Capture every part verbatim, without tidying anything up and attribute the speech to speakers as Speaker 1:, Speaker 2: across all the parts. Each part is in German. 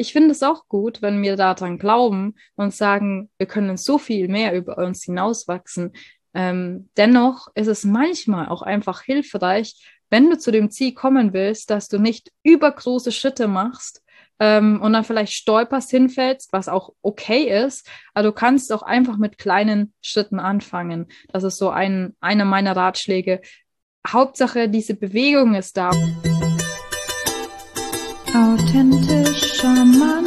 Speaker 1: ich finde es auch gut, wenn wir daran glauben und sagen, wir können so viel mehr über uns hinauswachsen. Ähm, dennoch ist es manchmal auch einfach hilfreich, wenn du zu dem Ziel kommen willst, dass du nicht übergroße Schritte machst ähm, und dann vielleicht stolperst, hinfällst, was auch okay ist, aber du kannst auch einfach mit kleinen Schritten anfangen. Das ist so ein, einer meiner Ratschläge. Hauptsache, diese Bewegung ist da. Authentisch charmant.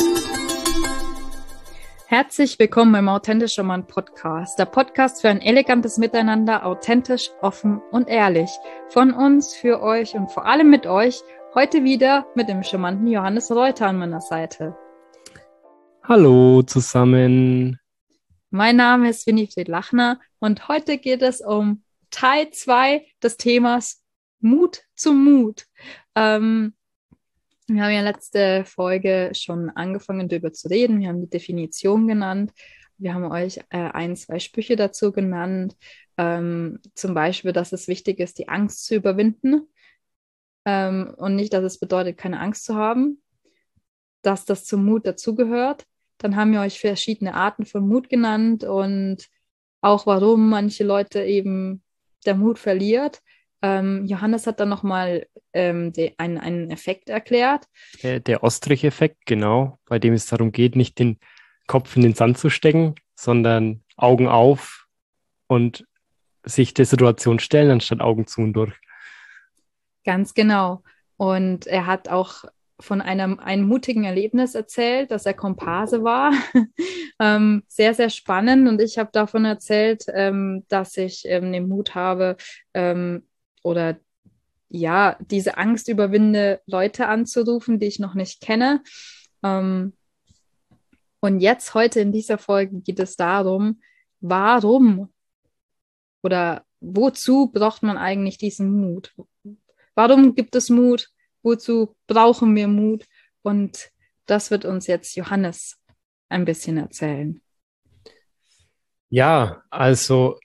Speaker 1: Herzlich willkommen beim Authentisch charmant Podcast. Der Podcast für ein elegantes Miteinander, authentisch, offen und ehrlich. Von uns, für euch und vor allem mit euch. Heute wieder mit dem charmanten Johannes Reuter an meiner Seite.
Speaker 2: Hallo zusammen.
Speaker 1: Mein Name ist Winifred Lachner und heute geht es um Teil zwei des Themas Mut zum Mut. Ähm, Wir haben ja letzte Folge schon angefangen, darüber zu reden. Wir haben die Definition genannt. Wir haben euch äh, ein, zwei Sprüche dazu genannt. Ähm, zum Beispiel, dass es wichtig ist, die Angst zu überwinden. Ähm, und nicht, dass es bedeutet, keine Angst zu haben. Dass das zum Mut dazugehört. Dann haben wir euch verschiedene Arten von Mut genannt und auch, warum manche Leute eben der Mut verliert. Ähm, Johannes hat dann nochmal ähm, de- einen, einen Effekt erklärt.
Speaker 2: Der, der Ostrich-Effekt, genau, bei dem es darum geht, nicht den Kopf in den Sand zu stecken, sondern Augen auf und sich der Situation stellen, anstatt Augen zu und durch.
Speaker 1: Ganz genau. Und er hat auch von einem, einem mutigen Erlebnis erzählt, dass er Komparse war. ähm, sehr, sehr spannend. Und ich habe davon erzählt, ähm, dass ich ähm, den Mut habe ähm, oder ja, diese Angst überwinde, Leute anzurufen, die ich noch nicht kenne. Ähm, und jetzt, heute in dieser Folge, geht es darum, warum oder wozu braucht man eigentlich diesen Mut? Warum gibt es Mut? Wozu brauchen wir Mut? Und das wird uns jetzt Johannes ein bisschen erzählen.
Speaker 2: Ja, also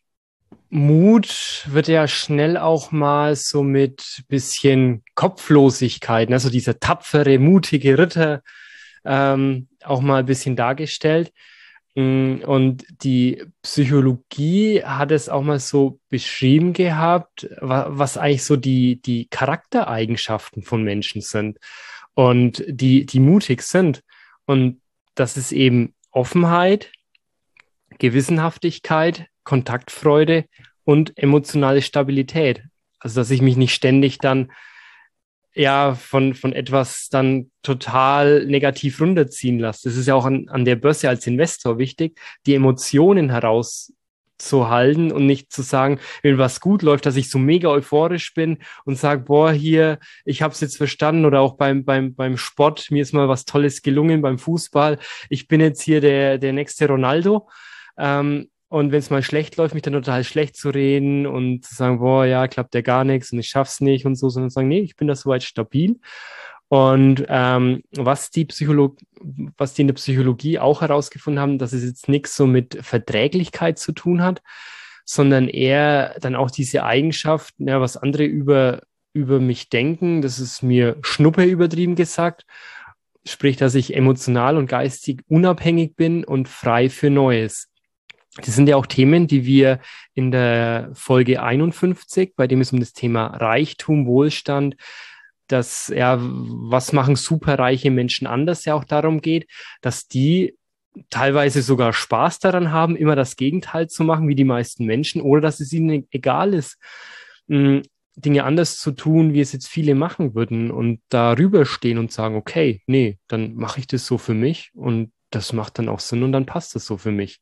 Speaker 2: Mut wird ja schnell auch mal so mit bisschen Kopflosigkeit, also dieser tapfere, mutige Ritter, ähm, auch mal ein bisschen dargestellt. Mm, Und die Psychologie hat es auch mal so beschrieben gehabt, wa- was eigentlich so die, die Charaktereigenschaften von Menschen sind und die, die mutig sind. Und das ist eben Offenheit, Gewissenhaftigkeit, Kontaktfreude und emotionale Stabilität. Also, dass ich mich nicht ständig dann ja von, von etwas dann total negativ runterziehen lasse. Das ist ja auch an, an der Börse als Investor wichtig, die Emotionen herauszuhalten und nicht zu sagen, wenn was gut läuft, dass ich so mega euphorisch bin und sage, boah, hier, ich habe es jetzt verstanden oder auch beim, beim, beim Sport, mir ist mal was Tolles gelungen beim Fußball, ich bin jetzt hier der, der nächste Ronaldo. Ähm, und wenn es mal schlecht läuft, mich dann total schlecht zu reden und zu sagen, boah, ja, klappt ja gar nichts und ich schaff's nicht und so, sondern sagen, nee, ich bin da soweit stabil. Und ähm, was die Psycholo was die in der Psychologie auch herausgefunden haben, dass es jetzt nichts so mit Verträglichkeit zu tun hat, sondern eher dann auch diese Eigenschaft, ja, was andere über, über mich denken, das ist mir Schnuppe übertrieben gesagt, sprich, dass ich emotional und geistig unabhängig bin und frei für Neues. Das sind ja auch Themen, die wir in der Folge einundfünfzig, bei dem es um das Thema Reichtum, Wohlstand, das, ja, was machen superreiche Menschen anders, ja auch darum geht, dass die teilweise sogar Spaß daran haben, immer das Gegenteil zu machen wie die meisten Menschen, oder dass es ihnen egal ist, mh, Dinge anders zu tun, wie es jetzt viele machen würden und darüber stehen und sagen, okay, nee, dann mache ich das so für mich und das macht dann auch Sinn und dann passt das so für mich.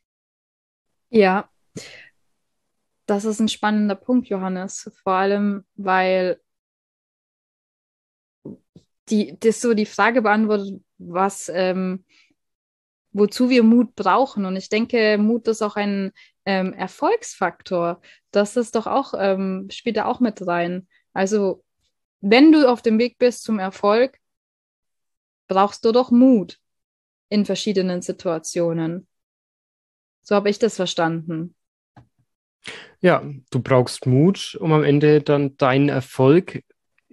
Speaker 1: Ja, das ist ein spannender Punkt, Johannes. Vor allem, weil die, das so die Frage beantwortet, was, ähm, wozu wir Mut brauchen. Und ich denke, Mut ist auch ein ähm, Erfolgsfaktor. Das ist doch auch, ähm, spielt da auch mit rein. Also, wenn du auf dem Weg bist zum Erfolg, brauchst du doch Mut in verschiedenen Situationen. So habe ich das verstanden.
Speaker 2: Ja, du brauchst Mut, um am Ende dann deinen Erfolg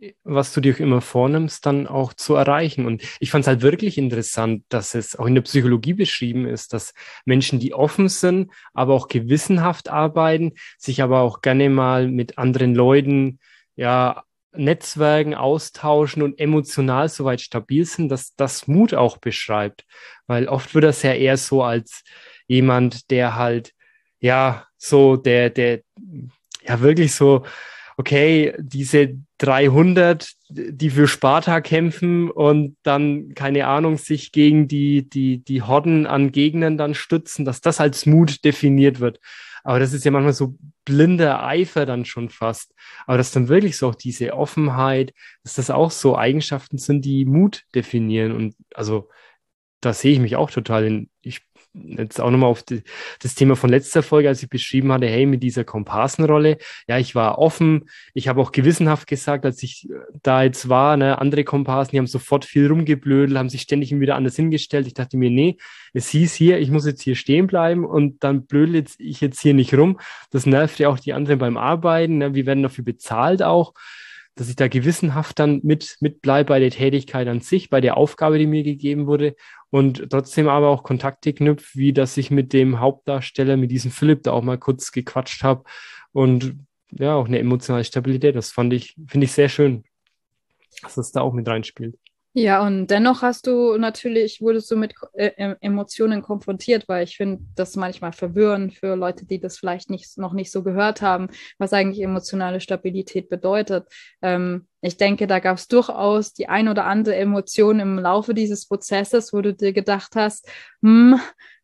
Speaker 2: was du dir immer vornimmst, dann auch zu erreichen. Und ich fand es halt wirklich interessant, dass es auch in der Psychologie beschrieben ist, dass Menschen, die offen sind, aber auch gewissenhaft arbeiten, sich aber auch gerne mal mit anderen Leuten, ja, Netzwerken austauschen und emotional soweit stabil sind, dass das Mut auch beschreibt. Weil oft wird das ja eher so als jemand, der halt, ja, so der, der, ja, wirklich so, okay, diese dreihundert, die für Sparta kämpfen und dann, keine Ahnung, sich gegen die, die, die Horden an Gegnern dann stützen, dass das als Mut definiert wird. Aber das ist ja manchmal so blinder Eifer dann schon fast. Aber dass dann wirklich so auch diese Offenheit, dass das auch so Eigenschaften sind, die Mut definieren. Und also da sehe ich mich auch total in. Ich jetzt auch nochmal auf die, das Thema von letzter Folge, als ich beschrieben hatte, hey, mit dieser Komparsenrolle, ja, ich war offen, ich habe auch gewissenhaft gesagt, als ich da jetzt war, ne, andere Komparsen, die haben sofort viel rumgeblödelt, haben sich ständig wieder anders hingestellt. Ich dachte mir, nee, es hieß hier, ich muss jetzt hier stehen bleiben und dann blödel jetzt ich jetzt hier nicht rum. Das nervt ja auch die anderen beim Arbeiten, ne? Wir werden dafür bezahlt auch, dass ich da gewissenhaft dann mit, mitbleibe bei der Tätigkeit an sich, bei der Aufgabe, die mir gegeben wurde und trotzdem aber auch Kontakte knüpfe, wie dass ich mit dem Hauptdarsteller, mit diesem Philipp, da auch mal kurz gequatscht habe und ja, auch eine emotionale Stabilität. Das fand ich, finde ich sehr schön, dass das da auch mit reinspielt.
Speaker 1: Ja, und dennoch hast du natürlich, wurdest du mit äh, em- Emotionen konfrontiert, weil ich finde das manchmal verwirrend für Leute, die das vielleicht nicht, noch nicht so gehört haben, was eigentlich emotionale Stabilität bedeutet. Ähm, ich denke, da gab es durchaus die ein oder andere Emotion im Laufe dieses Prozesses, wo du dir gedacht hast, hm,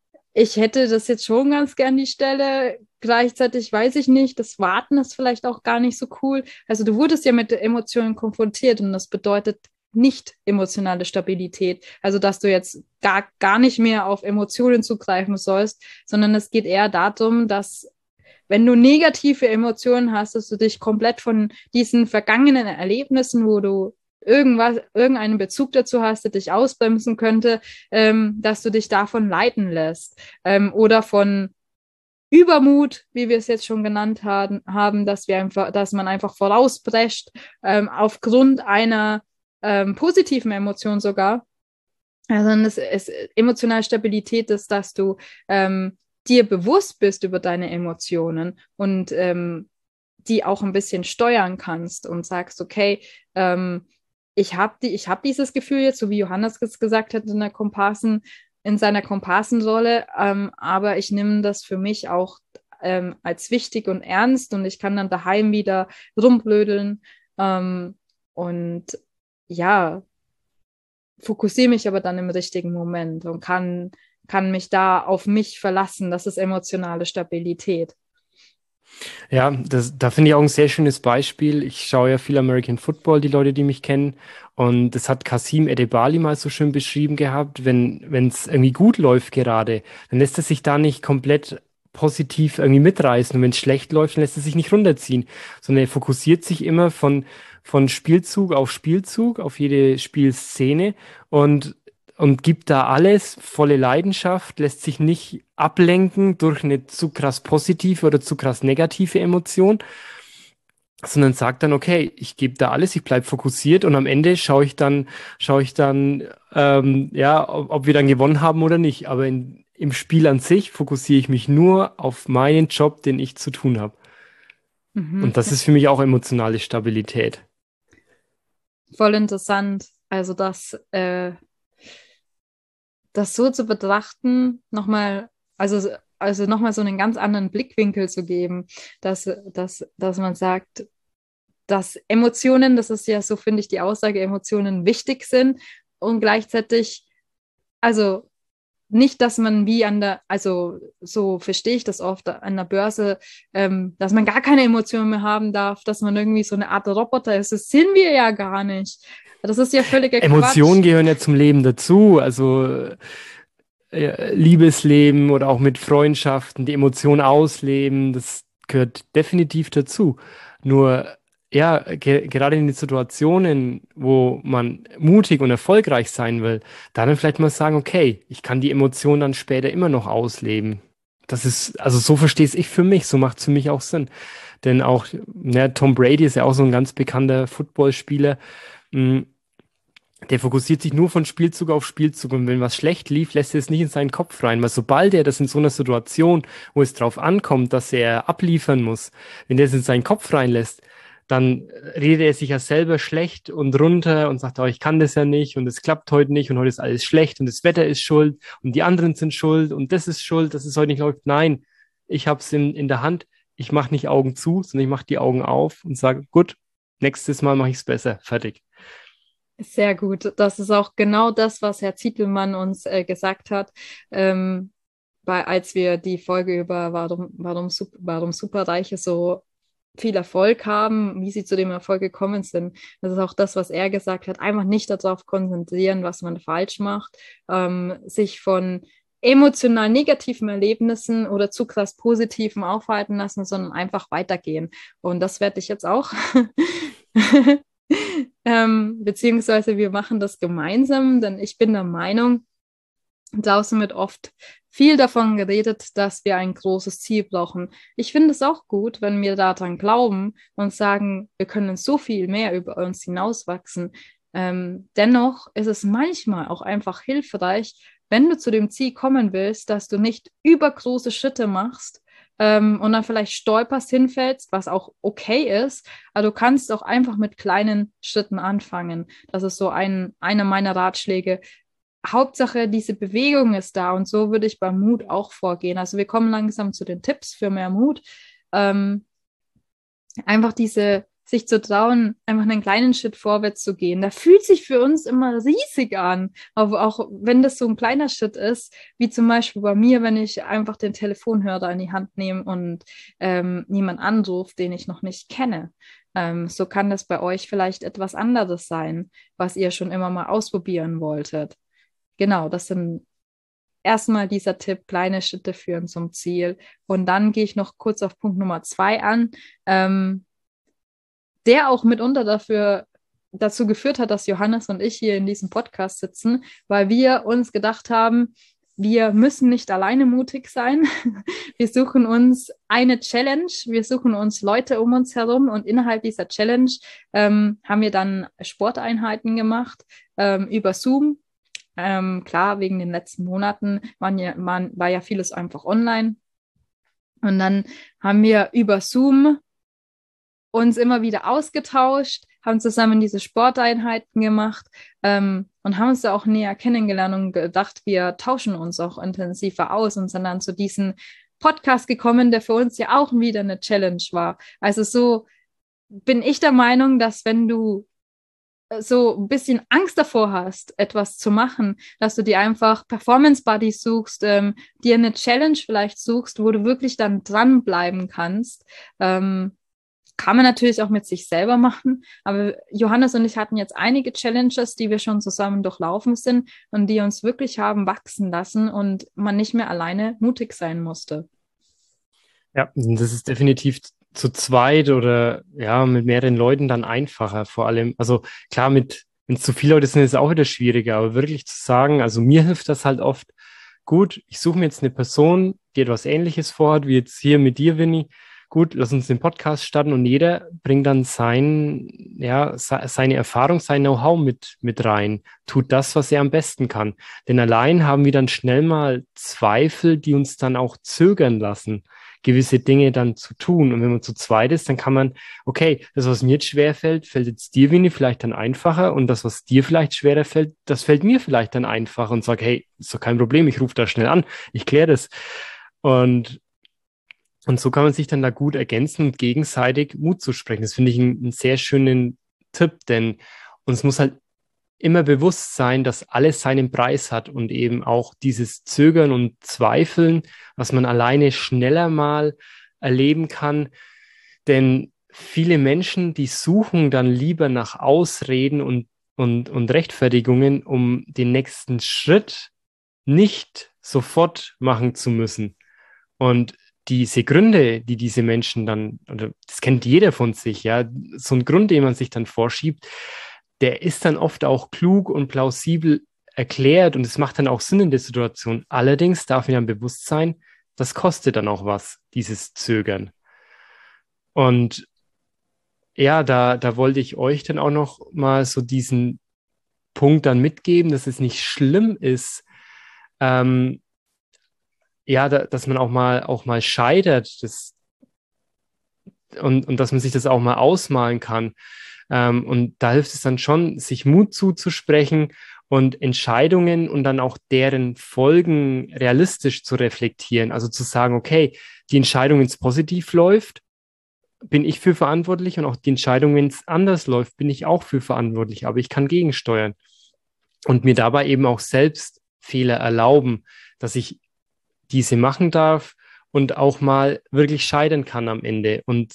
Speaker 1: ich hätte das jetzt schon ganz gern die Stelle. Gleichzeitig weiß ich nicht, das Warten ist vielleicht auch gar nicht so cool. Also du wurdest ja mit Emotionen konfrontiert und das bedeutet nicht emotionale Stabilität. Also dass du jetzt gar, gar nicht mehr auf Emotionen zugreifen sollst, sondern es geht eher darum, dass wenn du negative Emotionen hast, dass du dich komplett von diesen vergangenen Erlebnissen, wo du irgendwas, irgendeinen Bezug dazu hast, der dich ausbremsen könnte, ähm, dass du dich davon leiten lässt. Ähm, oder von Übermut, wie wir es jetzt schon genannt haben, haben, dass wir einfach, dass man einfach vorausprescht, ähm, aufgrund einer ähm, positiven Emotion sogar. Also es ist emotionale Stabilität ist, dass du ähm, dir bewusst bist über deine Emotionen und ähm, die auch ein bisschen steuern kannst und sagst, okay, ähm, ich habe die, ich habe dieses Gefühl jetzt, so wie Johannes es gesagt hat in der Komparsen, in seiner Komparsenrolle, ähm, aber ich nehme das für mich auch ähm, als wichtig und ernst und ich kann dann daheim wieder rumblödeln ähm, und ja, fokussiere mich aber dann im richtigen Moment und kann, kann mich da auf mich verlassen. Das ist emotionale Stabilität.
Speaker 2: Ja, das, da finde ich auch ein sehr schönes Beispiel. Ich schaue ja viel American Football, die Leute, die mich kennen. Und das hat Kasim Edebali mal so schön beschrieben gehabt. Wenn, wenn es irgendwie gut läuft gerade, dann lässt er sich da nicht komplett positiv irgendwie mitreißen. Und wenn es schlecht läuft, dann lässt er sich nicht runterziehen, sondern er fokussiert sich immer von, von Spielzug auf Spielzug, auf jede Spielszene und und gibt da alles, volle Leidenschaft, lässt sich nicht ablenken durch eine zu krass positive oder zu krass negative Emotion, sondern sagt dann, okay, ich gebe da alles, ich bleibe fokussiert und am Ende schaue ich dann, schaue ich dann, ähm, ja, ob, ob wir dann gewonnen haben oder nicht. Aber in, im Spiel an sich fokussiere ich mich nur auf meinen Job, den ich zu tun habe.
Speaker 1: Mhm.
Speaker 2: Und das ist für mich auch emotionale Stabilität.
Speaker 1: Voll interessant. Also das, äh, das so zu betrachten, nochmal, also, also nochmal so einen ganz anderen Blickwinkel zu geben, dass, dass, dass man sagt, dass Emotionen, das ist ja so, finde ich, die Aussage, Emotionen wichtig sind und gleichzeitig, also nicht, dass man wie an der, also so verstehe ich das oft an der Börse, ähm, dass man gar keine Emotionen mehr haben darf, dass man irgendwie so eine Art Roboter ist. Das sind wir ja gar nicht. Das ist ja völliger Quatsch.
Speaker 2: Emotionen gehören ja zum Leben dazu. Also äh, Liebesleben oder auch mit Freundschaften, die Emotionen ausleben, das gehört definitiv dazu. Nur, ja, ge gerade in den Situationen, wo man mutig und erfolgreich sein will, da dann vielleicht mal sagen, okay, ich kann die Emotionen dann später immer noch ausleben. das ist, also so verstehe es ich für mich, so macht es für mich auch Sinn. Denn auch, ne, Tom Brady ist ja auch so ein ganz bekannter Footballspieler. mh, Der fokussiert sich nur von Spielzug auf Spielzug und wenn was schlecht lief, lässt er es nicht in seinen Kopf rein, weil sobald er das in so einer Situation, wo es drauf ankommt, dass er abliefern muss, wenn er es in seinen Kopf reinlässt, dann redet er sich ja selber schlecht und runter und sagt, oh, ich kann das ja nicht und es klappt heute nicht und heute ist alles schlecht und das Wetter ist schuld und die anderen sind schuld und das ist schuld, dass es heute nicht läuft. Nein, ich habe es in, in der Hand. Ich mache nicht Augen zu, sondern ich mache die Augen auf und sage, gut, nächstes Mal mache ich es besser. Fertig.
Speaker 1: Sehr gut. Das ist auch genau das, was Herr Zietelmann uns äh, gesagt hat, ähm, bei, als wir die Folge über warum, warum, Sup- warum Superreiche so viel Erfolg haben, wie sie zu dem Erfolg gekommen sind. Das ist auch das, was er gesagt hat. Einfach nicht darauf konzentrieren, was man falsch macht, ähm, sich von emotional negativen Erlebnissen oder zu krass positiven aufhalten lassen, sondern einfach weitergehen. Und das werde ich jetzt auch. ähm, beziehungsweise wir machen das gemeinsam, denn ich bin der Meinung, draußen wird oft viel davon geredet, dass wir ein großes Ziel brauchen. Ich finde es auch gut, wenn wir daran glauben und sagen, wir können so viel mehr über uns hinauswachsen. Ähm, dennoch ist es manchmal auch einfach hilfreich, wenn du zu dem Ziel kommen willst, dass du nicht übergroße Schritte machst, ähm, und dann vielleicht stolperst, hinfällst, was auch okay ist, aber du kannst auch einfach mit kleinen Schritten anfangen. Das ist so ein, einer meiner Ratschläge. Hauptsache, diese Bewegung ist da und so würde ich beim Mut auch vorgehen. Also wir kommen langsam zu den Tipps für mehr Mut. Ähm, einfach diese, sich zu trauen, einfach einen kleinen Schritt vorwärts zu gehen. Der fühlt sich für uns immer riesig an, aber auch wenn das so ein kleiner Schritt ist, wie zum Beispiel bei mir, wenn ich einfach den Telefonhörer in die Hand nehme und ähm, jemand anruft, den ich noch nicht kenne. Ähm, so kann das bei euch vielleicht etwas anderes sein, was ihr schon immer mal ausprobieren wolltet. Genau, das sind erstmal dieser Tipp, kleine Schritte führen zum Ziel. Und dann gehe ich noch kurz auf Punkt Nummer zwei an, ähm, der auch mitunter dafür dazu geführt hat, dass Johannes und ich hier in diesem Podcast sitzen, weil wir uns gedacht haben, wir müssen nicht alleine mutig sein. Wir suchen uns eine Challenge, wir suchen uns Leute um uns herum und innerhalb dieser Challenge ähm, haben wir dann Sporteinheiten gemacht ähm, über Zoom. Ähm, klar, wegen den letzten Monaten waren ja, man, war ja vieles einfach online. Und dann haben wir über Zoom uns immer wieder ausgetauscht, haben zusammen diese Sporteinheiten gemacht ähm, und haben uns da auch näher kennengelernt und gedacht, wir tauschen uns auch intensiver aus und sind dann zu diesem Podcast gekommen, der für uns ja auch wieder eine Challenge war. Also so bin ich der Meinung, dass wenn du so ein bisschen Angst davor hast, etwas zu machen, dass du dir einfach Performance Buddies suchst, ähm, dir eine Challenge vielleicht suchst, wo du wirklich dann dranbleiben kannst. Ähm, kann man natürlich auch mit sich selber machen, aber Johannes und ich hatten jetzt einige Challenges, die wir schon zusammen durchlaufen sind und die uns wirklich haben wachsen lassen und man nicht mehr alleine mutig sein musste.
Speaker 2: Ja, das ist definitiv zu zweit oder ja, mit mehreren Leuten dann einfacher. Vor allem, also klar, mit, wenn es zu viele Leute sind, ist es auch wieder schwieriger, aber wirklich zu sagen, also mir hilft das halt oft, gut, ich suche mir jetzt eine Person, die etwas Ähnliches vorhat, wie jetzt hier mit dir, Winnie. Gut, lass uns den Podcast starten und jeder bringt dann sein, ja, se- seine Erfahrung, sein Know-how mit, mit rein, tut das, was er am besten kann. Denn allein haben wir dann schnell mal Zweifel, die uns dann auch zögern lassen, gewisse Dinge dann zu tun. Und wenn man zu zweit ist, dann kann man, okay, das, was mir jetzt schwer fällt, fällt jetzt dir, Winnie, vielleicht dann einfacher und das, was dir vielleicht schwerer fällt, das fällt mir vielleicht dann einfacher und sag, hey, ist doch kein Problem, ich rufe da schnell an, ich kläre das. Und und so kann man sich dann da gut ergänzen und gegenseitig Mut zu sprechen. Das finde ich einen, einen sehr schönen Tipp, denn uns muss halt immer bewusst sein, dass alles seinen Preis hat und eben auch dieses Zögern und Zweifeln, was man alleine schneller mal erleben kann. Denn viele Menschen, die suchen dann lieber nach Ausreden und, und, und Rechtfertigungen, um den nächsten Schritt nicht sofort machen zu müssen. Und diese Gründe, die diese Menschen dann, oder das kennt jeder von sich, ja, so ein Grund, den man sich dann vorschiebt, der ist dann oft auch klug und plausibel erklärt und es macht dann auch Sinn in der Situation. Allerdings darf mir dann bewusst sein, das kostet dann auch was, dieses Zögern. Und ja, da, da wollte ich euch dann auch noch mal so diesen Punkt dann mitgeben, dass es nicht schlimm ist, ähm, ja, da, dass man auch mal auch mal scheitert, das, und, und dass man sich das auch mal ausmalen kann. Ähm, und da hilft es dann schon, sich Mut zuzusprechen und Entscheidungen und dann auch deren Folgen realistisch zu reflektieren. Also zu sagen, okay, die Entscheidung, wenn es positiv läuft, bin ich für verantwortlich, und auch die Entscheidung, wenn es anders läuft, bin ich auch für verantwortlich, aber ich kann gegensteuern und mir dabei eben auch selbst Fehler erlauben, dass ich diese machen darf und auch mal wirklich scheitern kann am Ende. Und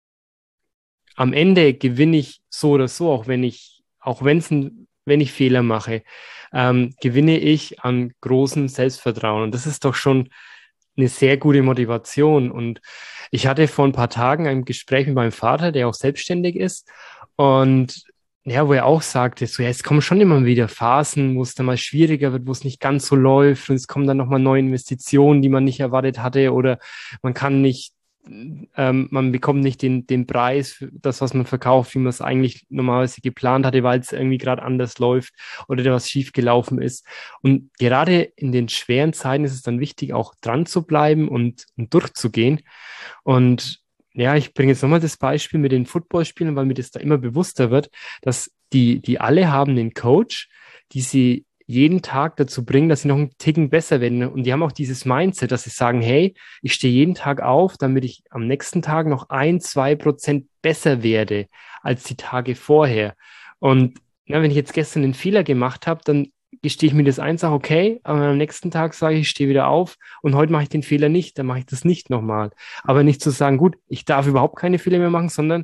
Speaker 2: am Ende gewinne ich so oder so, auch wenn ich, auch wenn es ein, wenn ich Fehler mache, ähm, gewinne ich an großem Selbstvertrauen. Und das ist doch schon eine sehr gute Motivation. Und ich hatte vor ein paar Tagen ein Gespräch mit meinem Vater, der auch selbstständig ist. Und ja, wo er auch sagte, so, ja, es kommen schon immer wieder Phasen, wo es dann mal schwieriger wird, wo es nicht ganz so läuft, und es kommen dann nochmal neue Investitionen, die man nicht erwartet hatte, oder man kann nicht, ähm, man bekommt nicht den, den Preis für das, was man verkauft, wie man es eigentlich normalerweise geplant hatte, weil es irgendwie gerade anders läuft oder da was schief gelaufen ist. Und gerade in den schweren Zeiten ist es dann wichtig, auch dran zu bleiben und, und durchzugehen. Und ja, ich bringe jetzt nochmal das Beispiel mit den Footballspielern, weil mir das da immer bewusster wird, dass die, die alle haben einen Coach, die sie jeden Tag dazu bringen, dass sie noch einen Ticken besser werden. Und die haben auch dieses Mindset, dass sie sagen, hey, ich stehe jeden Tag auf, damit ich am nächsten Tag noch ein, zwei Prozent besser werde als die Tage vorher. Und ja, wenn ich jetzt gestern einen Fehler gemacht habe, dann gestehe ich mir das ein, sage, okay, aber am nächsten Tag sage ich, ich stehe wieder auf und heute mache ich den Fehler nicht, dann mache ich das nicht nochmal. Aber nicht zu sagen, gut, ich darf überhaupt keine Fehler mehr machen, sondern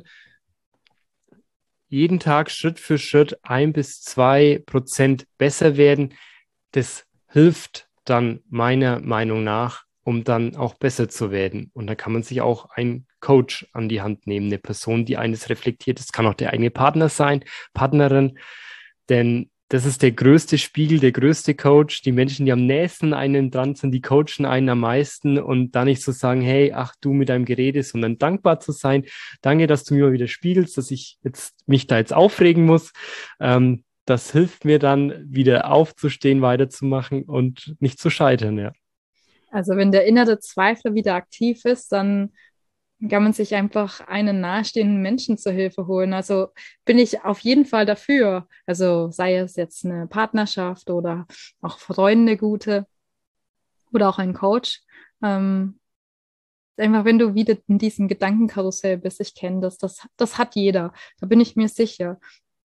Speaker 2: jeden Tag Schritt für Schritt ein bis zwei Prozent besser werden. Das hilft dann meiner Meinung nach, um dann auch besser zu werden. Und da kann man sich auch einen Coach an die Hand nehmen, eine Person, die eines reflektiert. Das kann auch der eigene Partner sein, Partnerin, denn das ist der größte Spiegel, der größte Coach. Die Menschen, die am nächsten an einem dran sind, die coachen einen am meisten, und da nicht zu sagen, hey, ach du mit deinem Gerede, sondern dankbar zu sein. Danke, dass du mir mal wieder spiegelst, dass ich jetzt mich da jetzt aufregen muss. Ähm, das hilft mir dann, wieder aufzustehen, weiterzumachen und nicht zu scheitern, ja.
Speaker 1: Also wenn der innere Zweifel wieder aktiv ist, dann kann man sich einfach einen nahestehenden Menschen zur Hilfe holen. Also bin ich auf jeden Fall dafür. Also sei es jetzt eine Partnerschaft oder auch Freunde gute oder auch ein Coach. Ähm, einfach, wenn du wieder in diesem Gedankenkarussell bist, ich kenne das, das, das hat jeder. Da bin ich mir sicher.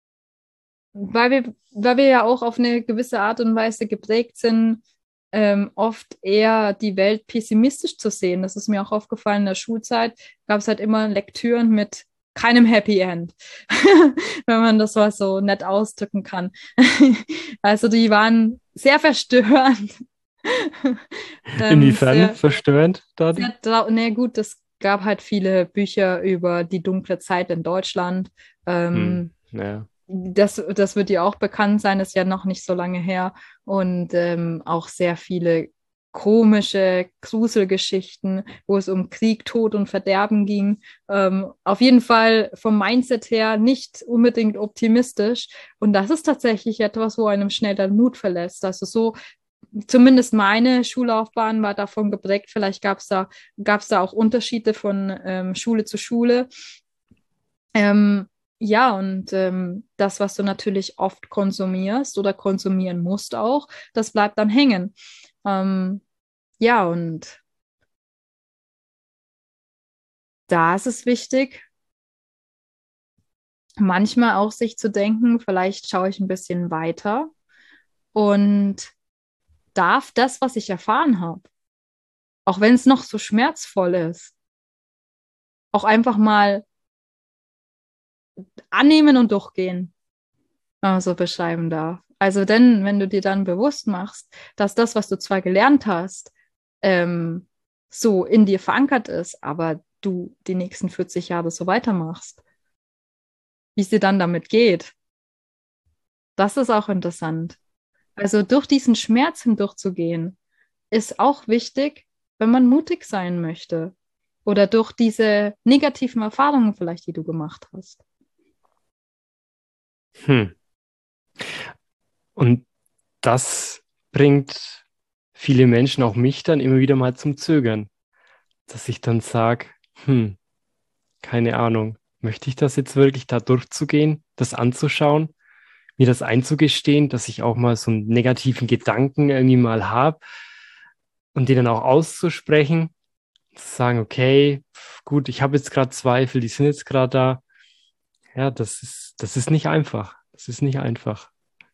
Speaker 1: Weil wir, weil wir ja auch auf eine gewisse Art und Weise geprägt sind, ähm, oft eher die Welt pessimistisch zu sehen. Das ist mir auch aufgefallen in der Schulzeit. Gab es halt immer Lektüren mit keinem Happy End, wenn man das mal so nett ausdrücken kann. Also die waren sehr verstörend. ähm,
Speaker 2: Inwiefern
Speaker 1: sehr,
Speaker 2: verstörend dann?
Speaker 1: sehr, trau- nee, gut, es gab halt viele Bücher über die dunkle Zeit in Deutschland.
Speaker 2: Hm,
Speaker 1: Ähm,
Speaker 2: ja.
Speaker 1: das, das wird dir auch bekannt sein, ist ja noch nicht so lange her. Und ähm, auch sehr viele komische Gruselgeschichten, wo es um Krieg, Tod und Verderben ging. Ähm, auf jeden Fall vom Mindset her nicht unbedingt optimistisch. Und das ist tatsächlich etwas, wo einem schnell den Mut verlässt. Also so, zumindest meine Schullaufbahn war davon geprägt. Vielleicht gab es da, gab es da auch Unterschiede von ähm, Schule zu Schule. Ähm, ja, und ähm, das, was du natürlich oft konsumierst oder konsumieren musst auch, das bleibt dann hängen. Ähm, ja, und da ist es wichtig, manchmal auch sich zu denken, vielleicht schaue ich ein bisschen weiter und darf das, was ich erfahren habe, auch wenn es noch so schmerzvoll ist, auch einfach mal annehmen und durchgehen, wenn man so beschreiben darf. Also denn, wenn du dir dann bewusst machst, dass das, was du zwar gelernt hast, ähm, so in dir verankert ist, aber du die nächsten vierzig Jahre so weitermachst, wie es dir dann damit geht, das ist auch interessant. Also durch diesen Schmerz hindurchzugehen, ist auch wichtig, wenn man mutig sein möchte? Oder durch diese negativen Erfahrungen vielleicht, die du gemacht hast?
Speaker 2: Hm. Und das bringt viele Menschen, auch mich, dann immer wieder mal zum Zögern, dass ich dann sage, hm, keine Ahnung, möchte ich das jetzt wirklich da durchzugehen, das anzuschauen, mir das einzugestehen, dass ich auch mal so einen negativen Gedanken irgendwie mal habe und den dann auch auszusprechen, zu sagen, okay, gut, ich habe jetzt gerade Zweifel, die sind jetzt gerade da. Ja, das ist, das ist nicht einfach. Das ist nicht einfach.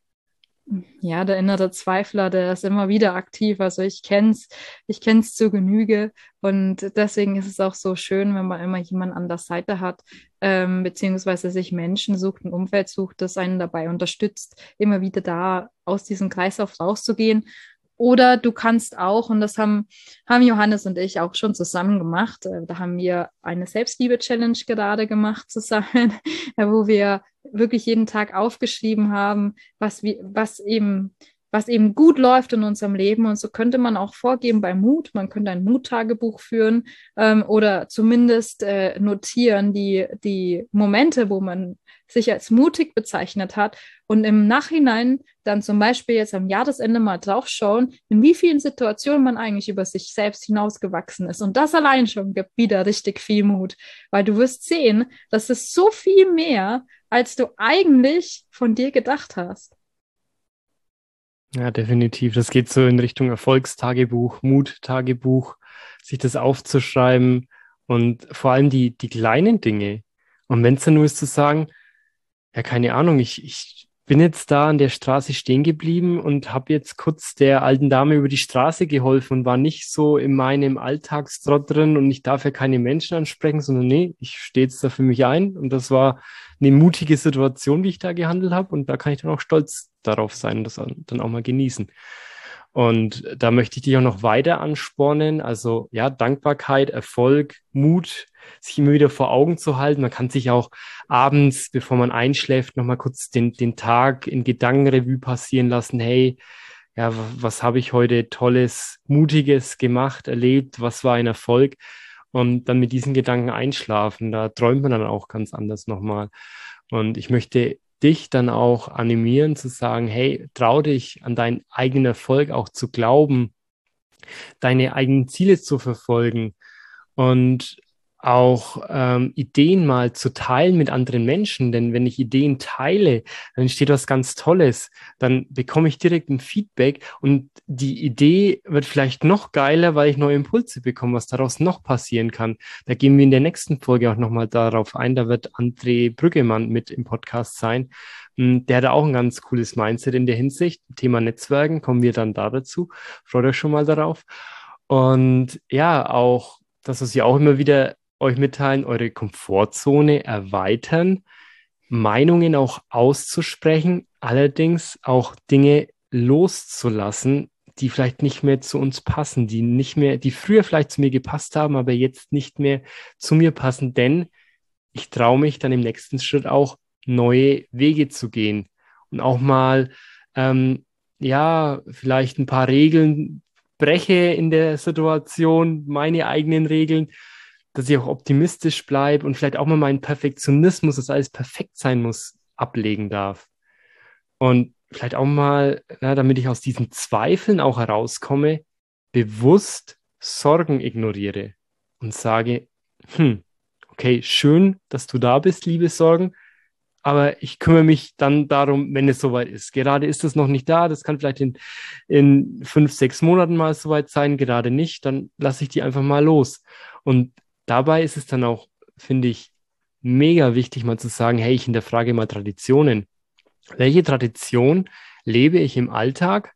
Speaker 1: Ja, der innere Zweifler, der ist immer wieder aktiv. Also ich kenn's, ich kenn's zur Genüge. Und deswegen ist es auch so schön, wenn man immer jemanden an der Seite hat, ähm, beziehungsweise sich Menschen sucht, ein Umfeld sucht, das einen dabei unterstützt, immer wieder da aus diesem Kreislauf rauszugehen. Oder du kannst auch, und das haben, haben Johannes und ich auch schon zusammen gemacht, äh, da haben wir eine Selbstliebe-Challenge gerade gemacht zusammen, äh, wo wir wirklich jeden Tag aufgeschrieben haben, was, wir, was, eben, was eben gut läuft in unserem Leben. Und so könnte man auch vorgeben bei Mut. Man könnte ein Muttagebuch führen ähm, oder zumindest äh, notieren die, die Momente, wo man sich als mutig bezeichnet hat und im Nachhinein dann zum Beispiel jetzt am Jahresende mal draufschauen, in wie vielen Situationen man eigentlich über sich selbst hinausgewachsen ist. Und das allein schon gibt wieder richtig viel Mut, weil du wirst sehen, dass es so viel mehr, als du eigentlich von dir gedacht hast.
Speaker 2: Ja, definitiv. Das geht so in Richtung Erfolgstagebuch, Muttagebuch, sich das aufzuschreiben und vor allem die, die kleinen Dinge. Und wenn es dann nur ist zu sagen, ja, keine Ahnung, ich, ich bin jetzt da an der Straße stehen geblieben und habe jetzt kurz der alten Dame über die Straße geholfen und war nicht so in meinem Alltagstrott drin und ich darf ja keine Menschen ansprechen, sondern nee, ich stehe jetzt da für mich ein und das war eine mutige Situation, wie ich da gehandelt habe und da kann ich dann auch stolz darauf sein und das dann auch mal genießen. Und da möchte ich dich auch noch weiter anspornen. Also ja, Dankbarkeit, Erfolg, Mut, sich immer wieder vor Augen zu halten. Man kann sich auch abends, bevor man einschläft, nochmal kurz den, den Tag in Gedankenrevue passieren lassen. Hey, ja, was habe ich heute Tolles, Mutiges gemacht, erlebt? Was war ein Erfolg? Und dann mit diesen Gedanken einschlafen. Da träumt man dann auch ganz anders nochmal. Und ich möchte dich dann auch animieren zu sagen, hey, trau dich an deinen eigenen Erfolg auch zu glauben, deine eigenen Ziele zu verfolgen und auch ähm, Ideen mal zu teilen mit anderen Menschen, denn wenn ich Ideen teile, dann entsteht was ganz Tolles, dann bekomme ich direkt ein Feedback und die Idee wird vielleicht noch geiler, weil ich neue Impulse bekomme, was daraus noch passieren kann. Da gehen wir in der nächsten Folge auch nochmal darauf ein, da wird André Brüggemann mit im Podcast sein. Der hat auch ein ganz cooles Mindset in der Hinsicht. Thema Netzwerken, kommen wir dann da dazu. Freut euch schon mal darauf. Und ja, auch das, was wir auch immer wieder euch mitteilen, eure Komfortzone erweitern, Meinungen auch auszusprechen, allerdings auch Dinge loszulassen, die vielleicht nicht mehr zu uns passen, die nicht mehr, die früher vielleicht zu mir gepasst haben, aber jetzt nicht mehr zu mir passen, denn ich traue mich dann im nächsten Schritt auch neue Wege zu gehen und auch mal ähm, ja, vielleicht ein paar Regeln breche in der Situation, meine eigenen Regeln, dass ich auch optimistisch bleibe und vielleicht auch mal meinen Perfektionismus, dass alles perfekt sein muss, ablegen darf. Und vielleicht auch mal, ja, damit ich aus diesen Zweifeln auch herauskomme, bewusst Sorgen ignoriere und sage, hm, okay, schön, dass du da bist, liebe Sorgen, aber ich kümmere mich dann darum, wenn es soweit ist. Gerade ist es noch nicht da, das kann vielleicht in, in fünf, sechs Monaten mal soweit sein, gerade nicht, dann lasse ich die einfach mal los. Und dabei ist es dann auch, finde ich, mega wichtig, mal zu sagen, hey, ich hinterfrage mal Traditionen. Welche Tradition lebe ich im Alltag,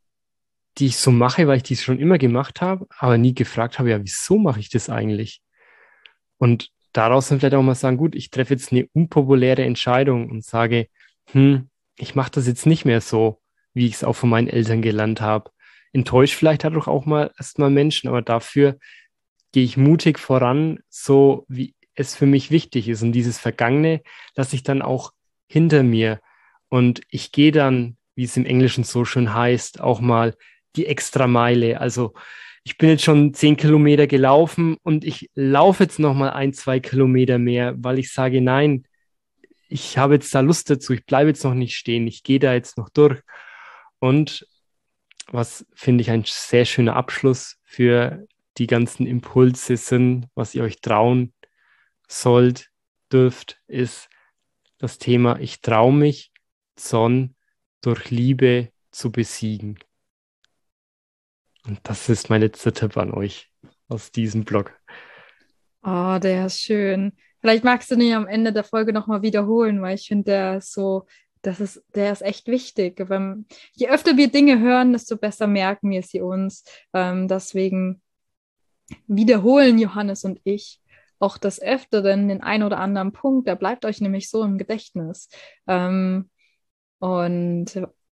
Speaker 2: die ich so mache, weil ich dies schon immer gemacht habe, aber nie gefragt habe, ja, wieso mache ich das eigentlich? Und daraus dann vielleicht auch mal sagen, gut, ich treffe jetzt eine unpopuläre Entscheidung und sage, hm, ich mache das jetzt nicht mehr so, wie ich es auch von meinen Eltern gelernt habe. Enttäuscht vielleicht dadurch auch mal erstmal Menschen, aber dafür gehe ich mutig voran, so wie es für mich wichtig ist. Und dieses Vergangene lasse ich dann auch hinter mir. Und ich gehe dann, wie es im Englischen so schön heißt, auch mal die Extrameile. Also ich bin jetzt schon zehn Kilometer gelaufen und ich laufe jetzt noch mal ein, zwei Kilometer mehr, weil ich sage, nein, ich habe jetzt da Lust dazu, ich bleibe jetzt noch nicht stehen, ich gehe da jetzt noch durch. Und was finde ich ein sehr schöner Abschluss für die ganzen Impulse sind, was ihr euch trauen sollt, dürft, ist das Thema, ich traue mich, Zorn durch Liebe zu besiegen. Und das ist mein letzter Tipp an euch aus diesem Blog.
Speaker 1: Oh, der ist schön. Vielleicht magst du den am Ende der Folge nochmal wiederholen, weil ich finde, der ist so, das ist, der ist echt wichtig. Wenn, je öfter wir Dinge hören, desto besser merken wir sie uns. Ähm, deswegen wiederholen Johannes und ich auch des Öfteren den ein oder anderen Punkt. Der bleibt euch nämlich so im Gedächtnis. Ähm, und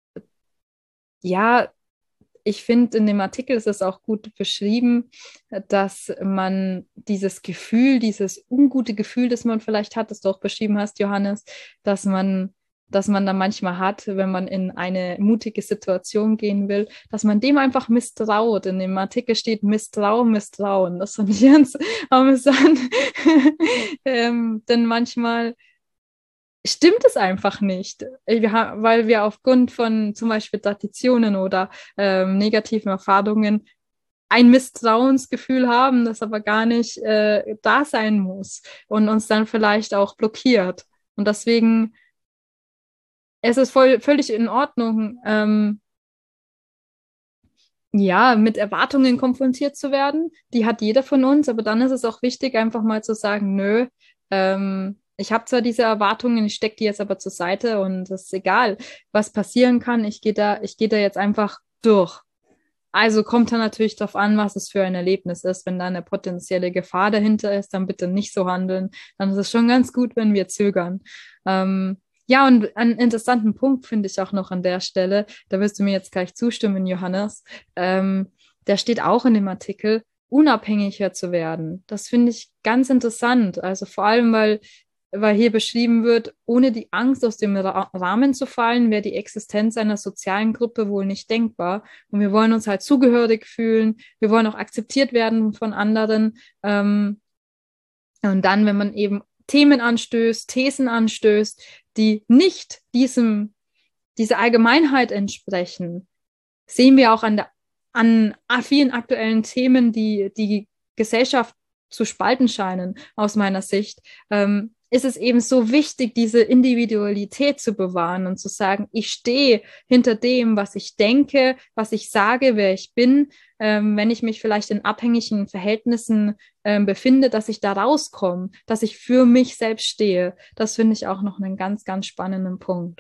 Speaker 1: ja, ich finde, in dem Artikel ist es auch gut beschrieben, dass man dieses Gefühl, dieses ungute Gefühl, das man vielleicht hat, das du auch beschrieben hast, Johannes, dass man, dass man da manchmal hat, wenn man in eine mutige Situation gehen will, dass man dem einfach misstraut. In dem Artikel steht Misstrauen, Misstrauen. Das fand ich ganz amüsant. ähm, denn manchmal stimmt es einfach nicht, weil wir aufgrund von zum Beispiel Traditionen oder ähm, negativen Erfahrungen ein Misstrauensgefühl haben, das aber gar nicht äh, da sein muss und uns dann vielleicht auch blockiert. Und deswegen es ist voll, völlig in Ordnung, ähm, ja, mit Erwartungen konfrontiert zu werden. Die hat jeder von uns, aber dann ist es auch wichtig, einfach mal zu sagen, nö, ähm, ich habe zwar diese Erwartungen, ich stecke die jetzt aber zur Seite und es ist egal, was passieren kann. Ich gehe da, ich gehe da jetzt einfach durch. Also kommt dann natürlich darauf an, was es für ein Erlebnis ist. Wenn da eine potenzielle Gefahr dahinter ist, dann bitte nicht so handeln. Dann ist es schon ganz gut, wenn wir zögern. Ähm, ja, und einen interessanten Punkt finde ich auch noch an der Stelle, da wirst du mir jetzt gleich zustimmen, Johannes. Ähm, der steht auch in dem Artikel, unabhängiger zu werden. Das finde ich ganz interessant. Also vor allem, weil weil hier beschrieben wird, ohne die Angst aus dem Ra Rahmen zu fallen, wäre die Existenz einer sozialen Gruppe wohl nicht denkbar. Und wir wollen uns halt zugehörig fühlen, wir wollen auch akzeptiert werden von anderen. Ähm, und dann, wenn man eben Themen anstößt, Thesen anstößt, die nicht diesem, dieser Allgemeinheit entsprechen, sehen wir auch an, der, an vielen aktuellen Themen, die die Gesellschaft zu spalten scheinen, aus meiner Sicht. Ähm, ist es eben so wichtig, diese Individualität zu bewahren und zu sagen, ich stehe hinter dem, was ich denke, was ich sage, wer ich bin, ähm, wenn ich mich vielleicht in abhängigen Verhältnissen ähm, befinde, dass ich da rauskomme, dass ich für mich selbst stehe. Das finde ich auch noch einen ganz, ganz spannenden Punkt.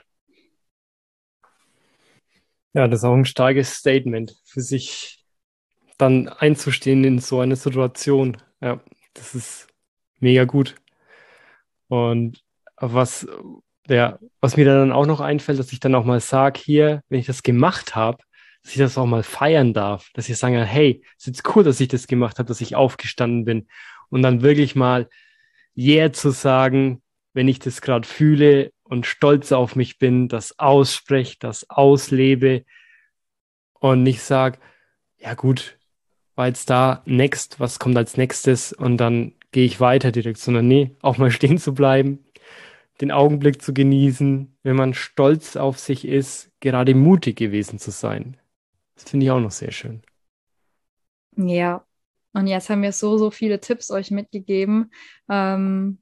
Speaker 2: Ja, das ist auch ein starkes Statement, für sich dann einzustehen in so einer Situation. Ja, das ist mega gut. Und was, ja, was mir dann auch noch einfällt, dass ich dann auch mal sage, hier, wenn ich das gemacht habe, dass ich das auch mal feiern darf. Dass ich sage, hey, ist jetzt cool, dass ich das gemacht habe, dass ich aufgestanden bin. Und dann wirklich mal yeah zu sagen, wenn ich das gerade fühle und stolz auf mich bin, das ausspreche, das auslebe und nicht sage, ja gut, war jetzt da, next, was kommt als nächstes und dann gehe ich weiter direkt, sondern nee, auch mal stehen zu bleiben, den Augenblick zu genießen, wenn man stolz auf sich ist, gerade mutig gewesen zu sein. Das finde ich auch noch sehr schön.
Speaker 1: Ja, und jetzt haben wir so, so viele Tipps euch mitgegeben, ähm,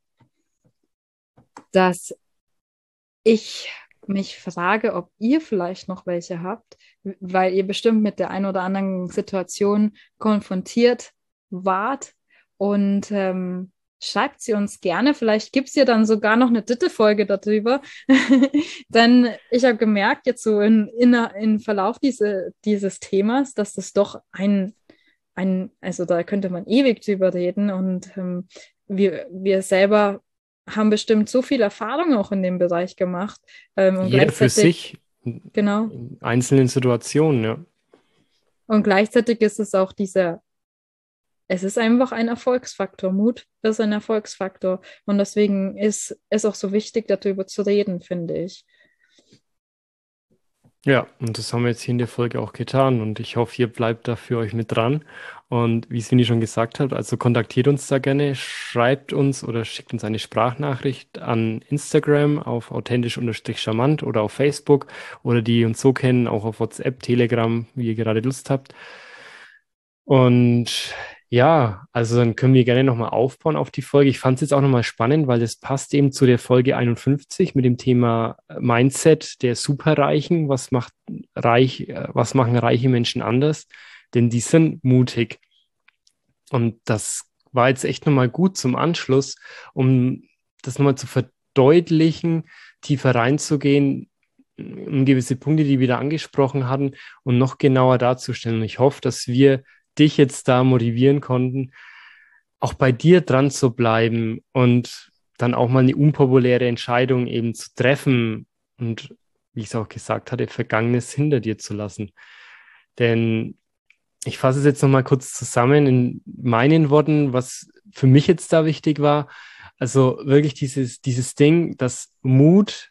Speaker 1: dass ich mich frage, ob ihr vielleicht noch welche habt, weil ihr bestimmt mit der einen oder anderen Situation konfrontiert wart. Und ähm, schreibt sie uns gerne. Vielleicht gibt es ja dann sogar noch eine dritte Folge darüber. Denn ich habe gemerkt, jetzt so in, in, in Verlauf diese, dieses Themas, dass das doch ein, ein, also da könnte man ewig drüber reden. Und ähm, wir, wir selber haben bestimmt so viel Erfahrung auch in dem Bereich gemacht. Ähm, und
Speaker 2: Jeder für
Speaker 1: gleichzeitig,
Speaker 2: sich, in
Speaker 1: genau.
Speaker 2: in einzelnen Situationen, ja.
Speaker 1: Und gleichzeitig ist es auch dieser, es ist einfach ein Erfolgsfaktor. Mut ist ein Erfolgsfaktor. Und deswegen ist es auch so wichtig, darüber zu reden, finde ich.
Speaker 2: Ja, und das haben wir jetzt hier in der Folge auch getan und ich hoffe, ihr bleibt da für euch mit dran. Und wie Sveni schon gesagt hat, also kontaktiert uns da gerne, schreibt uns oder schickt uns eine Sprachnachricht an Instagram auf authentisch-charmant oder auf Facebook oder die uns so kennen, auch auf WhatsApp, Telegram, wie ihr gerade Lust habt. Und ja, also dann können wir gerne nochmal aufbauen auf die Folge. Ich fand es jetzt auch nochmal spannend, weil das passt eben zu der Folge einundfünfzig mit dem Thema Mindset der Superreichen. Was macht reich, äh, was machen reiche Menschen anders? Denn die sind mutig. Und das war jetzt echt nochmal gut zum Anschluss, um das nochmal zu verdeutlichen, tiefer reinzugehen, um gewisse Punkte, die wir da angesprochen hatten, und noch genauer darzustellen. Und ich hoffe, dass wir dich jetzt da motivieren konnten, auch bei dir dran zu bleiben und dann auch mal eine unpopuläre Entscheidung eben zu treffen und, wie ich es auch gesagt hatte, Vergangenes hinter dir zu lassen. Denn ich fasse es jetzt nochmal kurz zusammen in meinen Worten, was für mich jetzt da wichtig war. Also wirklich dieses, dieses Ding, dass Mut,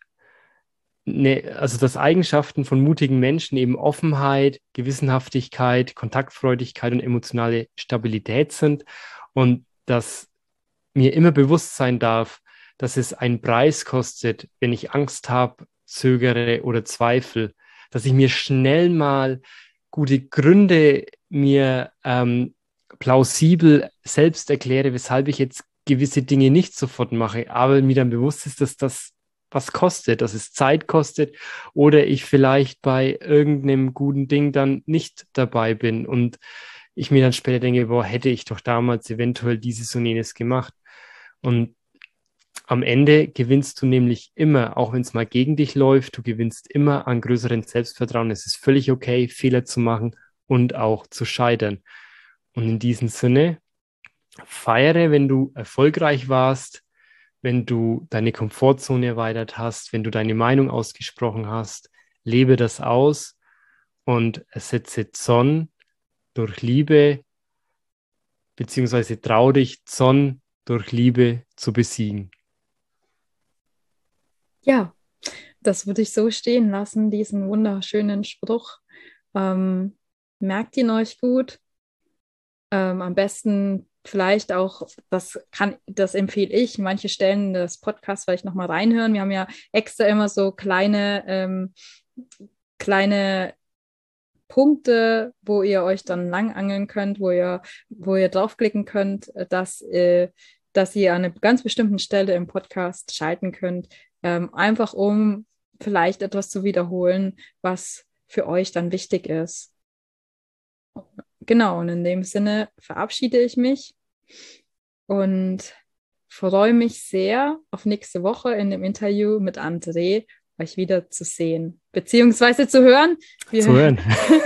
Speaker 2: ne, also dass Eigenschaften von mutigen Menschen eben Offenheit, Gewissenhaftigkeit, Kontaktfreudigkeit und emotionale Stabilität sind und dass mir immer bewusst sein darf, dass es einen Preis kostet, wenn ich Angst habe, zögere oder zweifle, dass ich mir schnell mal gute Gründe mir ähm, plausibel selbst erkläre, weshalb ich jetzt gewisse Dinge nicht sofort mache, aber mir dann bewusst ist, dass das was kostet, dass es Zeit kostet oder ich vielleicht bei irgendeinem guten Ding dann nicht dabei bin und ich mir dann später denke, boah, hätte ich doch damals eventuell dieses und jenes gemacht. Und am Ende gewinnst du nämlich immer, auch wenn es mal gegen dich läuft, du gewinnst immer an größeren Selbstvertrauen. Es ist völlig okay, Fehler zu machen und auch zu scheitern. Und in diesem Sinne, feiere, wenn du erfolgreich warst, wenn du deine Komfortzone erweitert hast, wenn du deine Meinung ausgesprochen hast, lebe das aus und ersetze Zorn durch Liebe, beziehungsweise trau dich, Zorn durch Liebe zu besiegen.
Speaker 1: Ja, das würde ich so stehen lassen, diesen wunderschönen Spruch. Ähm, Merkt ihn euch gut. Ähm, am besten vielleicht auch, das kann, das empfehle ich, manche Stellen des Podcasts vielleicht nochmal reinhören. Wir haben ja extra immer so kleine, ähm, kleine Punkte, wo ihr euch dann langangeln könnt, wo ihr, wo ihr draufklicken könnt, äh, dass, äh, dass ihr an einer ganz bestimmten Stelle im Podcast schalten könnt, ähm, einfach um vielleicht etwas zu wiederholen, was für euch dann wichtig ist. Genau, und in dem Sinne verabschiede ich mich und freue mich sehr auf nächste Woche in dem Interview mit André, euch wieder zu sehen, beziehungsweise zu hören. Wir
Speaker 2: Zu hören.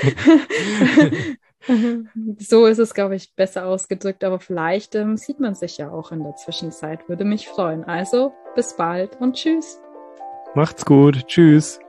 Speaker 1: So ist es, glaube ich, besser ausgedrückt, aber vielleicht ähm, sieht man sich ja auch in der Zwischenzeit. Würde mich freuen. Also, bis bald und tschüss.
Speaker 2: Macht's gut. Tschüss.